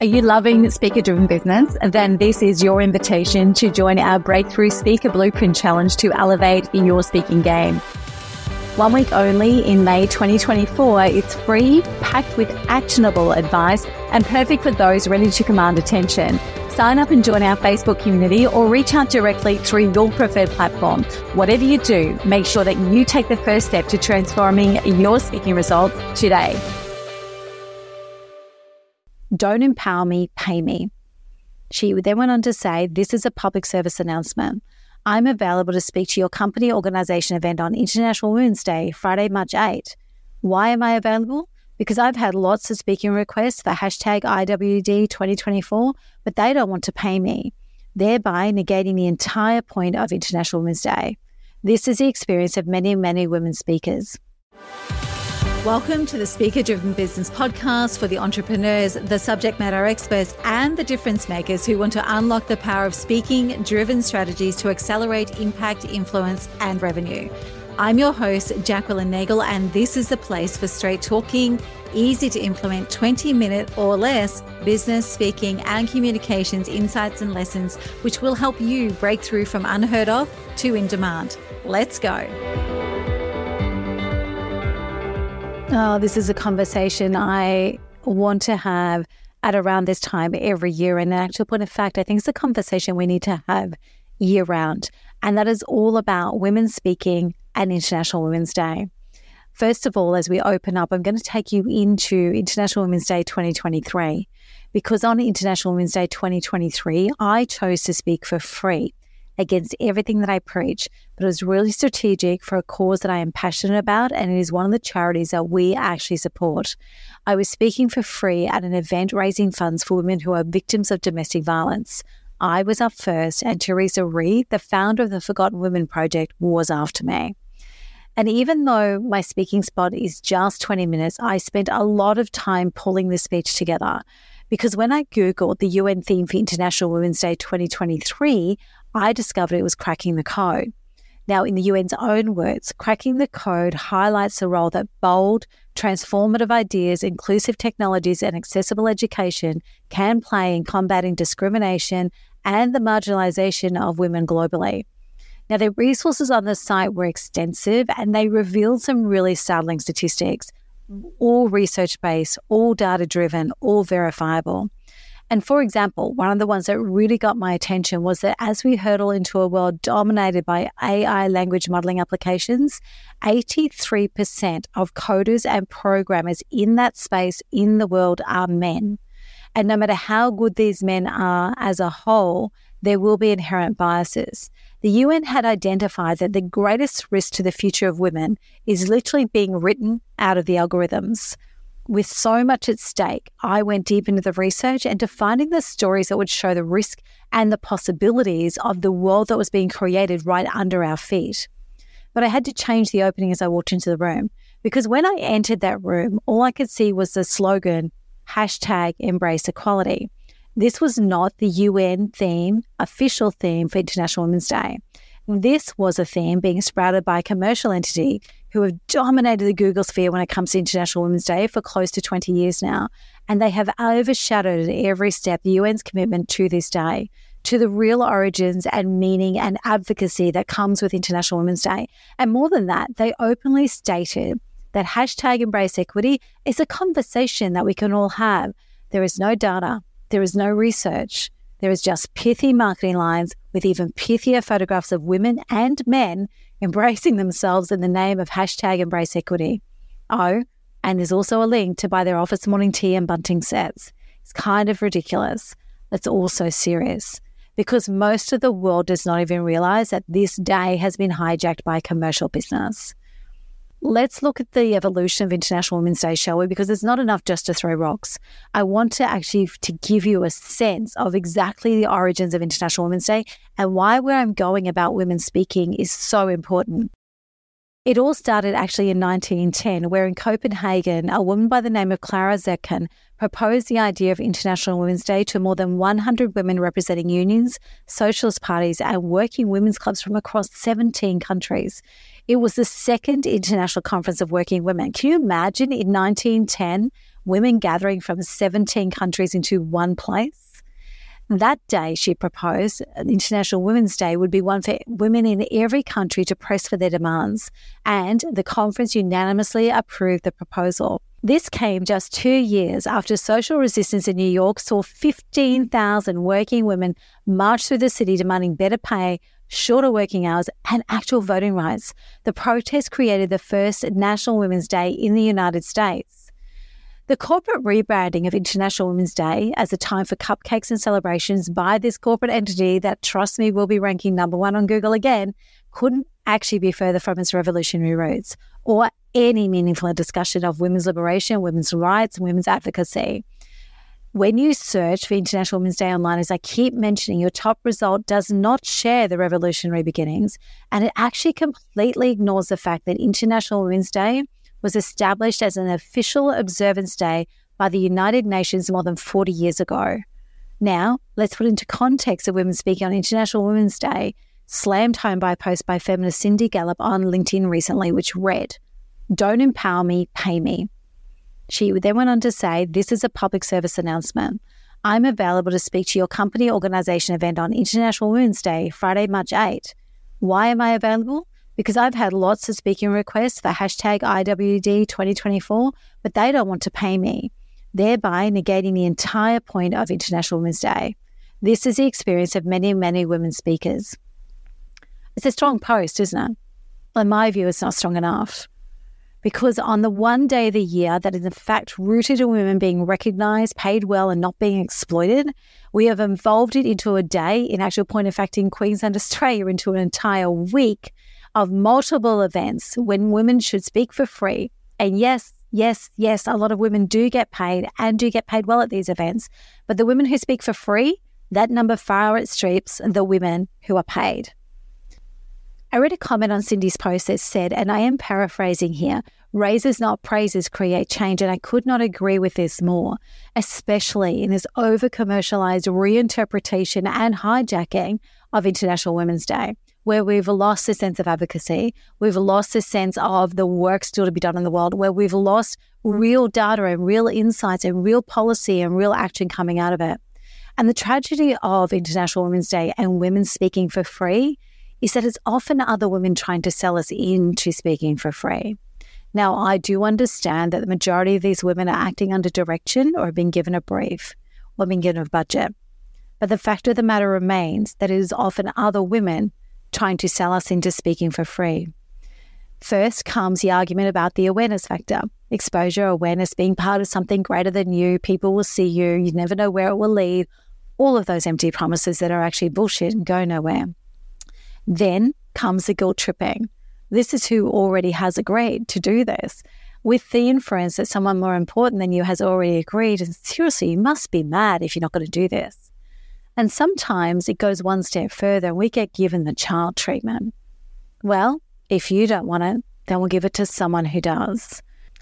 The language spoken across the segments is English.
Are you loving Speaker-Driven Business? Then this is your invitation to join our Breakthrough Speaker Blueprint Challenge to elevate your speaking game. 1 week only in May 2024. It's free, packed with actionable advice, and perfect for those ready to command attention. Sign up and join our Facebook community or reach out directly through your preferred platform. Whatever you do, make sure that you take the first step to transforming your speaking results today. Don't empower me, pay me. She then went on to say, this is a public service announcement. I'm available to speak to your company organisation event on International Women's Day, Friday, March 8. Why am I available? Because I've had lots of speaking requests for hashtag IWD 2024, but they don't want to pay me, thereby negating the entire point of International Women's Day. This is the experience of many, many women speakers. Welcome to the Speaker-Driven Business Podcast for the entrepreneurs, the subject matter experts, and the difference makers who want to unlock the power of speaking-driven strategies to accelerate impact, influence, and revenue. I'm your host, Jacqueline Nagel, and this is the place for straight talking, easy to implement 20-minute or less business, speaking, and communications insights and lessons, which will help you break through from unheard of to in demand. Let's go. Oh, this is a conversation I want to have at around this time every year. And in actual point of fact, I think it's a conversation we need to have year round. And that is all about women speaking and International Women's Day. First of all, as we open up, I'm going to take you into International Women's Day 2023, because on International Women's Day 2023, I chose to speak for free against everything that I preach, but it was really strategic for a cause that I am passionate about, and it is one of the charities that we actually support. I was speaking for free at an event raising funds for women who are victims of domestic violence. I was up first, and Teresa Reed, the founder of the Forgotten Women Project, was after me. And even though my speaking spot is just 20 minutes, I spent a lot of time pulling this speech together, because when I Googled the UN theme for International Women's Day 2023, I discovered it was cracking the code. Now, in the UN's own words, cracking the code highlights the role that bold, transformative ideas, inclusive technologies, and accessible education can play in combating discrimination and the marginalization of women globally. Now, the resources on the site were extensive, and they revealed some really startling statistics, all research-based, all data-driven, all verifiable. And for example, one of the ones that really got my attention was that as we hurtle into a world dominated by AI language modeling applications, 83% of coders and programmers in that space in the world are men. And no matter how good these men are as a whole, there will be inherent biases. The UN had identified that the greatest risk to the future of women is literally being written out of the algorithms. With so much at stake, I went deep into the research and to finding the stories that would show the risk and the possibilities of the world that was being created right under our feet. But I had to change the opening as I walked into the room, because when I entered that room, all I could see was the slogan, #EmbraceEquality. This was not the UN theme, official theme for International Women's Day. This was a theme being sprouted by a commercial entity who have dominated the Google sphere when it comes to International Women's Day for close to 20 years now. And they have overshadowed at every step the UN's commitment to this day, to the real origins and meaning and advocacy that comes with International Women's Day. And more than that, they openly stated that #EmbraceEquity is a conversation that we can all have. There is no data. There is no research. There is just pithy marketing lines with even pithier photographs of women and men embracing themselves in the name of #EmbraceEquity. Oh, and there's also a link to buy their office morning tea and bunting sets. It's kind of ridiculous. It's also serious, because most of the world does not even realize that this day has been hijacked by commercial business. Let's look at the evolution of International Women's Day, shall we? Because it's not enough just to throw rocks. I want to actually to give you a sense of exactly the origins of International Women's Day and why where I'm going about women speaking is so important. It all started actually in 1910, where in Copenhagen, a woman by the name of Clara Zetkin proposed the idea of International Women's Day to more than 100 women representing unions, socialist parties, and working women's clubs from across 17 countries. It was the second International Conference of Working Women. Can you imagine in 1910 women gathering from 17 countries into one place. That day, she proposed, International Women's Day, would be one for women in every country to press for their demands, and the conference unanimously approved the proposal. This came just 2 years after social resistance in New York saw 15,000 working women march through the city demanding better pay, shorter working hours, and actual voting rights. The protest created the first National Women's Day in the United States. The corporate rebranding of International Women's Day as a time for cupcakes and celebrations by this corporate entity that, trust me, will be ranking number 1 on Google again, couldn't actually be further from its revolutionary roots or any meaningful discussion of women's liberation, women's rights, and women's advocacy. When you search for International Women's Day online, as I keep mentioning, your top result does not share the revolutionary beginnings, and it actually completely ignores the fact that International Women's Day was established as an official observance day by the United Nations more than 40 years ago. Now, let's put into context of women speaking on International Women's Day, slammed home by a post by feminist Cindy Gallop on LinkedIn recently, which read, "Don't empower me, pay me." She then went on to say, "This is a public service announcement. I'm available to speak to your company organization event on International Women's Day, Friday, March 8. Why am I available? Because I've had lots of speaking requests for hashtag IWD 2024, but they don't want to pay me, thereby negating the entire point of International Women's Day. This is the experience of many, many women speakers." It's a strong post, isn't it? Well, in my view, it's not strong enough. Because on the one day of the year that is in fact rooted in women being recognised, paid well and not being exploited, we have evolved it into a day, in actual point of fact in Queensland, Australia, into an entire week of multiple events when women should speak for free. And yes, a lot of women do get paid and do get paid well at these events. But the women who speak for free, that number far outstrips the women who are paid. I read a comment on Cindy's post that said, and I am paraphrasing here, "Raises not praises create change," and I could not agree with this more, especially in this over-commercialized reinterpretation and hijacking of International Women's Day, where we've lost a sense of advocacy, we've lost a sense of the work still to be done in the world, where we've lost real data and real insights and real policy and real action coming out of it. And the tragedy of International Women's Day and women speaking for free is that it's often other women trying to sell us into speaking for free. Now, I do understand that the majority of these women are acting under direction or being given a brief or being given a budget. But the fact of the matter remains that it is often other women trying to sell us into speaking for free. First comes the argument about the awareness factor. Exposure, awareness, being part of something greater than you, people will see you, you never know where it will lead, all of those empty promises that are actually bullshit and go nowhere. Then comes the guilt tripping. This is who already has agreed to do this, with the inference that someone more important than you has already agreed, and seriously, you must be mad if you're not going to do this. And sometimes it goes one step further and we get given the child treatment. Well, if you don't want it, then we'll give it to someone who does.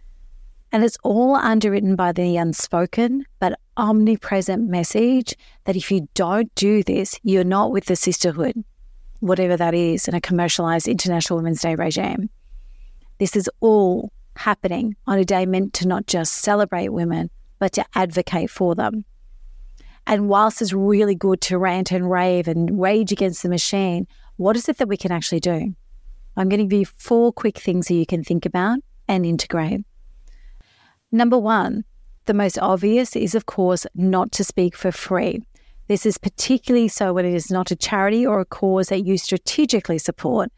And it's all underwritten by the unspoken but omnipresent message that if you don't do this, you're not with the sisterhood, whatever that is, in a commercialized International Women's Day regime. This is all happening on a day meant to not just celebrate women, but to advocate for them. And whilst it's really good to rant and rave and rage against the machine, what is it that we can actually do? I'm going to give you 4 quick things that you can think about and integrate. Number 1, the most obvious is, of course, not to speak for free. This is particularly so when it is not a charity or a cause that you strategically support,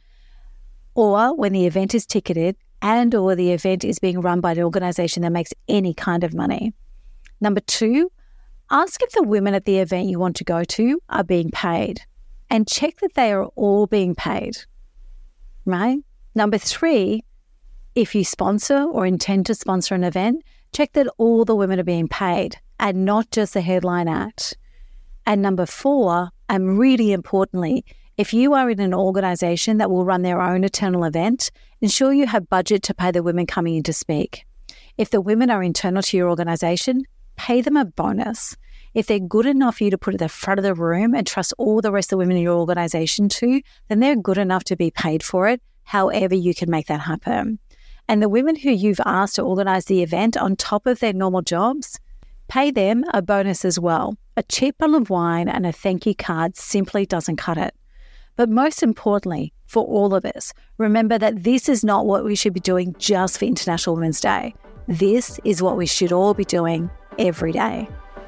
or when the event is ticketed and or the event is being run by an organisation that makes any kind of money. Number 2, ask if the women at the event you want to go to are being paid, and check that they are all being paid, right? Number 3, if you sponsor or intend to sponsor an event, check that all the women are being paid and not just the headline act. And number 4, and really importantly, if you are in an organisation that will run their own eternal event, ensure you have budget to pay the women coming in to speak. If the women are internal to your organisation, pay them a bonus. If they're good enough for you to put at the front of the room and trust all the rest of the women in your organisation to, then they're good enough to be paid for it, however you can make that happen. And the women who you've asked to organise the event on top of their normal jobs, pay them a bonus as well. A cheap bottle of wine and a thank you card simply doesn't cut it. But most importantly, for all of us, remember that this is not what we should be doing just for International Women's Day. This is what we should all be doing every day.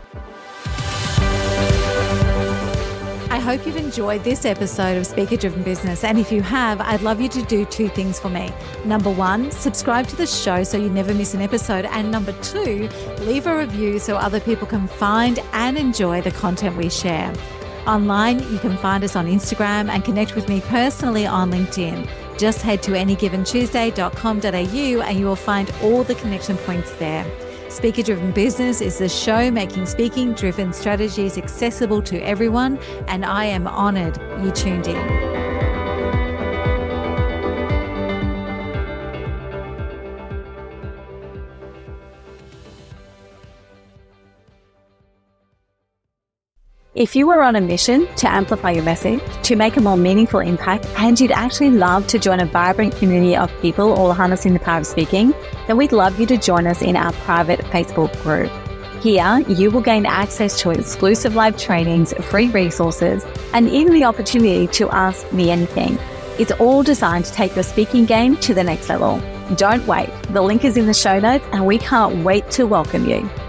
I hope you've enjoyed this episode of Speaker Driven Business. And if you have, I'd love you to do 2 things for me. Number 1, subscribe to the show so you never miss an episode. And number 2, leave a review so other people can find and enjoy the content we share. Online, you can find us on Instagram and connect with me personally on LinkedIn. Just head to anygiventuesday.com.au and you will find all the connection points there. Speaker Driven Business is the show making speaking-driven strategies accessible to everyone, and I am honoured you tuned in. If you were on a mission to amplify your message, to make a more meaningful impact, and you'd actually love to join a vibrant community of people all harnessing the power of speaking, then we'd love you to join us in our private Facebook group. Here, you will gain access to exclusive live trainings, free resources, and even the opportunity to ask me anything. It's all designed to take your speaking game to the next level. Don't wait. The link is in the show notes, and we can't wait to welcome you.